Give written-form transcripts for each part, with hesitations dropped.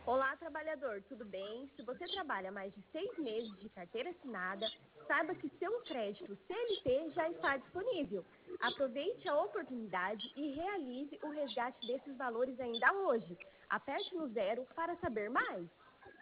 Olá, trabalhador, tudo bem? Se você trabalha mais de 6 meses de carteira assinada, saiba que seu crédito CLT já está disponível. Aproveite a oportunidade e realize o resgate desses valores ainda hoje. Aperte no zero para saber mais.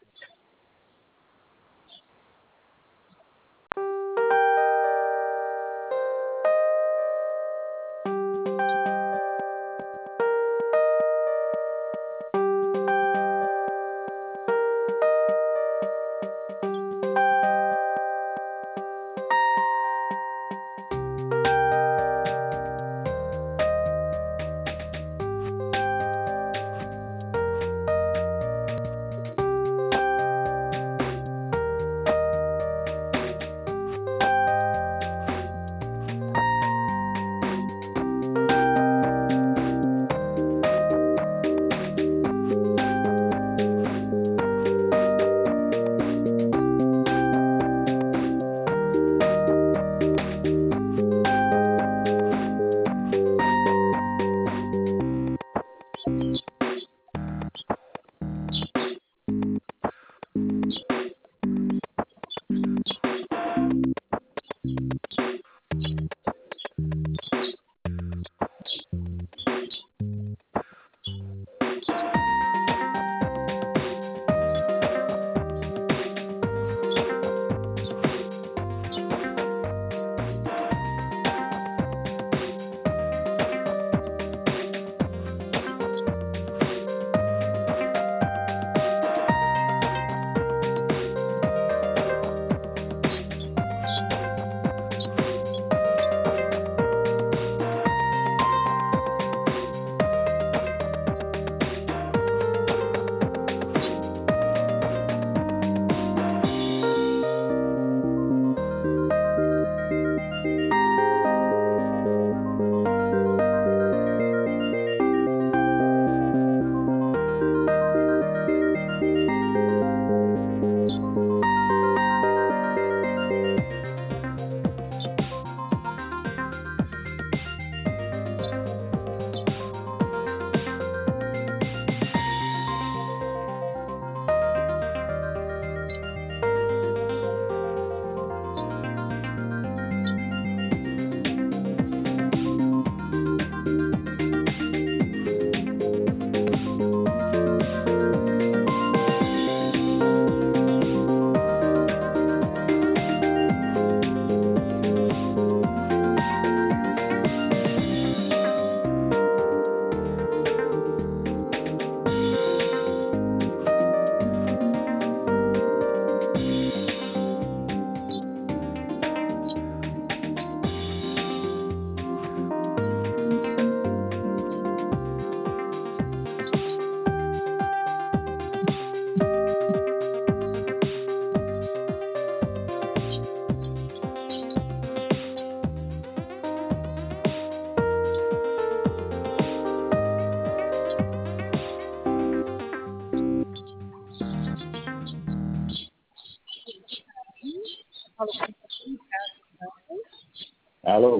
Alô?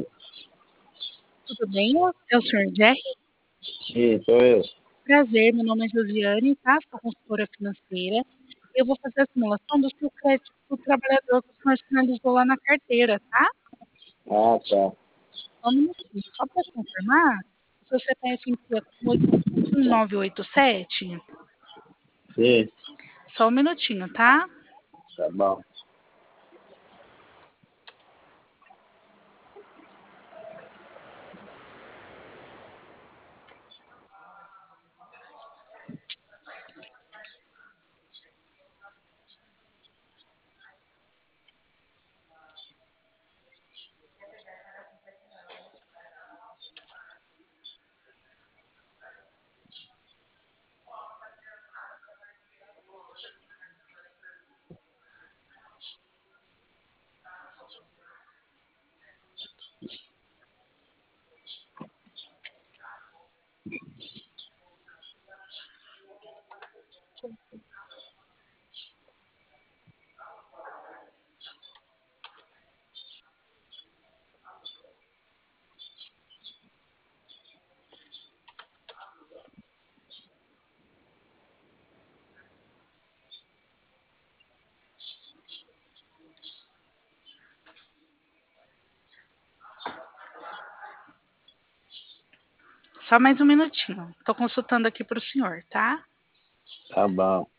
Tudo bem? É o Sr. Jerry? Sim, sou eu. Prazer, meu nome é Josiane, tá? Sou consultora financeira. Eu vou fazer a simulação do seu crédito do trabalhador que o senhor sinalizou lá na carteira, tá? Ah, tá. Só um minutinho, só para confirmar, o seu CPF inicia com 1987? Sim, Só um minutinho, tá? tá bom. Só mais um minutinho. Estou consultando aqui para o senhor, tá? Tá bom.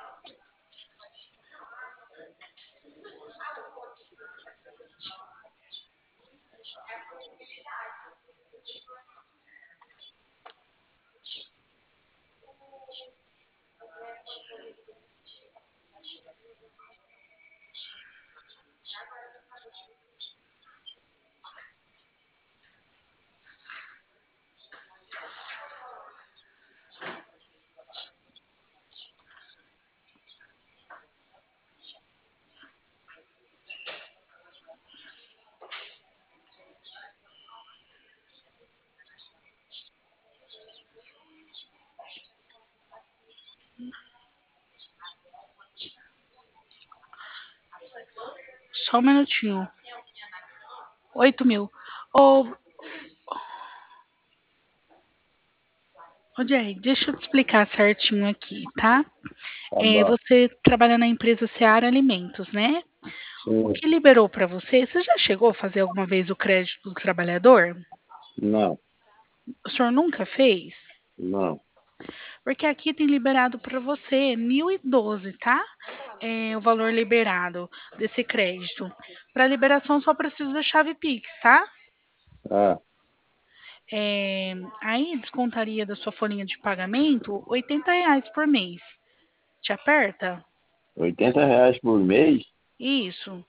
Só um minutinho. 8.000. Ô, Jerry, deixa eu te explicar certinho aqui, tá? Tá bom. Você trabalha na empresa Seara Alimentos, né? O Sim. que liberou para você? Você já chegou a fazer alguma vez o crédito do trabalhador? Não. O senhor nunca fez? Não. Porque aqui tem liberado para você 1.012, tá? É o valor liberado desse crédito. Para liberação só precisa da chave Pix, tá? Ah, Aí descontaria da sua folhinha de pagamento R$ 80 por mês. Te aperta? R$ 80 por mês? Isso.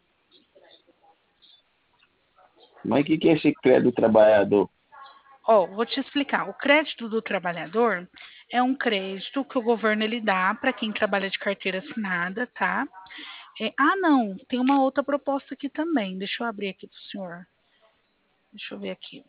Mas o que é esse crédito trabalhador? Ó, vou te explicar. O crédito do trabalhador é um crédito que o governo ele dá para quem trabalha de carteira assinada, tá? Não, tem uma outra proposta aqui também. Deixa eu abrir aqui para o senhor. Deixa eu ver aqui.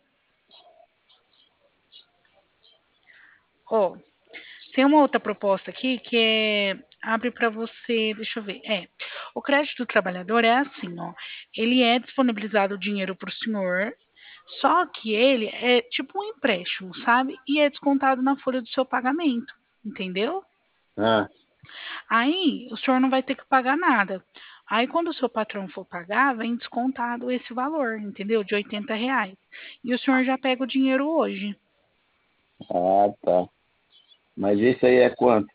Ó, tem uma outra proposta aqui que abre para você, deixa eu ver. O crédito do trabalhador é assim, ó. Ele é disponibilizado o dinheiro para o senhor, só que ele é tipo um empréstimo, sabe? E é descontado na folha do seu pagamento, entendeu? Ah, Aí o senhor não vai ter que pagar nada. Aí quando o seu patrão for pagar, vem descontado esse valor, entendeu? De R$ 80. E o senhor já pega o dinheiro hoje. tá. Mas esse aí é quanto?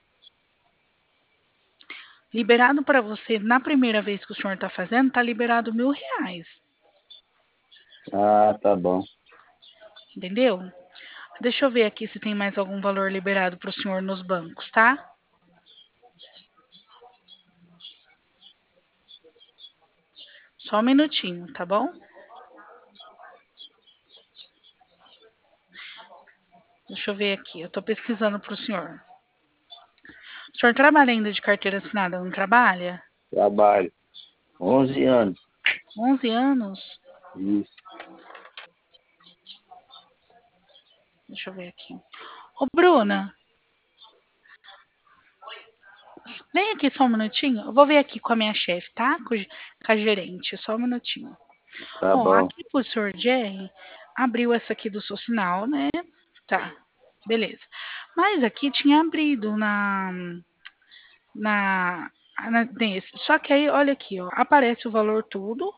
Liberado para você, na primeira vez que o senhor está fazendo, está liberado R$ 1.000. Ah, tá bom. Entendeu? Deixa eu ver aqui se tem mais algum valor liberado para o senhor nos bancos, tá? Só um minutinho, tá bom? Deixa eu ver aqui. Eu tô pesquisando para o senhor. O senhor trabalha ainda de carteira assinada, não trabalha? Trabalho. 11 anos. 11 anos? Isso. Deixa eu ver aqui. Ô, Bruna, vem aqui só um minutinho. Eu vou ver aqui com a minha chefe, tá? Com a gerente. Só um minutinho. Tá Ó, bom. aqui pro senhor Jerry, abriu essa aqui do seu sinal, né? Tá, beleza. Mas aqui tinha abrido na, nesse. Só que aí, olha aqui, ó, aparece o valor tudo.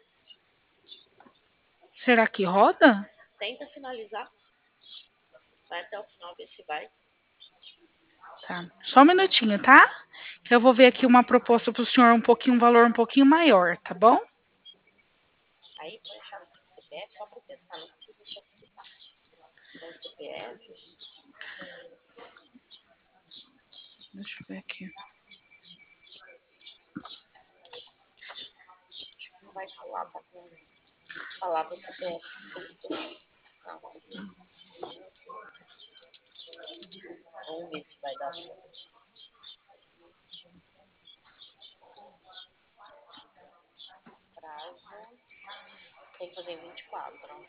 Será que roda? Tenta finalizar. Vai até o final, ver se vai. Tá. Só um minutinho, tá? Que eu vou ver aqui uma proposta pro senhor um valor um pouquinho maior, tá bom? Aí põe a chave do CPF só para testar, não precisa facilitar. Põe o CPF. Deixa eu ver aqui. Não vai falar, tá com palavra CPF. Não. Vamos ver se vai dar certo. Prazo. Tem que fazer 24.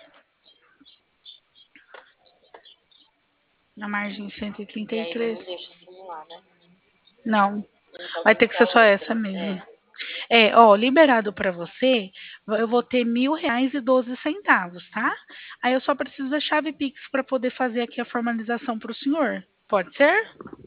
Na margem E aí ele não 133. deixa simular, né? Não, Então vai tem ter que que ser ser a só essa outra. mesmo. Ó, liberado para você, eu vou ter R$ 1.000,12, tá? Aí eu só preciso da chave Pix para poder fazer aqui a formalização para o senhor. Pode ser?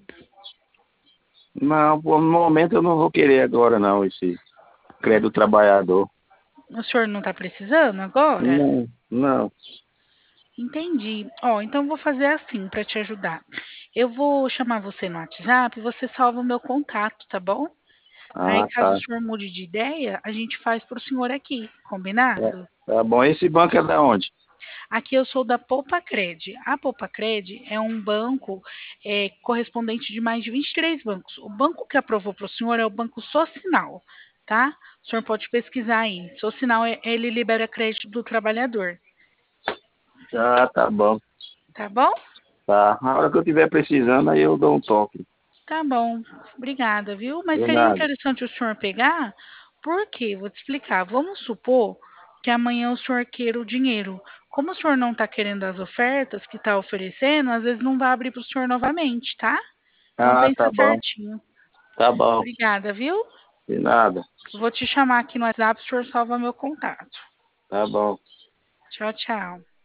Não, por no momento eu não vou querer agora não, esse crédito trabalhador. O senhor não está precisando agora? Não, não. Entendi. Ó, então vou fazer assim para te ajudar. Eu vou chamar você no WhatsApp, você salva o meu contato, tá bom? Aí, Ah, caso o tá. senhor mude de ideia, a gente faz para o senhor aqui, É, combinado? tá bom. Esse banco é da onde? Aqui eu sou da Poupacred. A Poupacred é um banco correspondente de mais de 23 bancos. O banco que aprovou para o senhor é o Banco Socinal, tá? O senhor pode pesquisar aí. Socinal, ele libera crédito do trabalhador, Ah, tá bom. tá bom? Tá. Na hora que eu estiver precisando, aí eu dou um toque. Tá bom. Obrigada, viu? Mas De seria nada. interessante o senhor pegar, porque, vou te explicar. Vamos supor que amanhã o senhor queira o dinheiro. Como o senhor não está querendo as ofertas que está oferecendo, às vezes não vai abrir para o senhor novamente, tá? Então Ah, pensa tá bom. certinho. Tá bom. Obrigada, viu? De nada. Vou te chamar aqui no WhatsApp, o senhor salva meu contato. Tá bom. Tchau, tchau.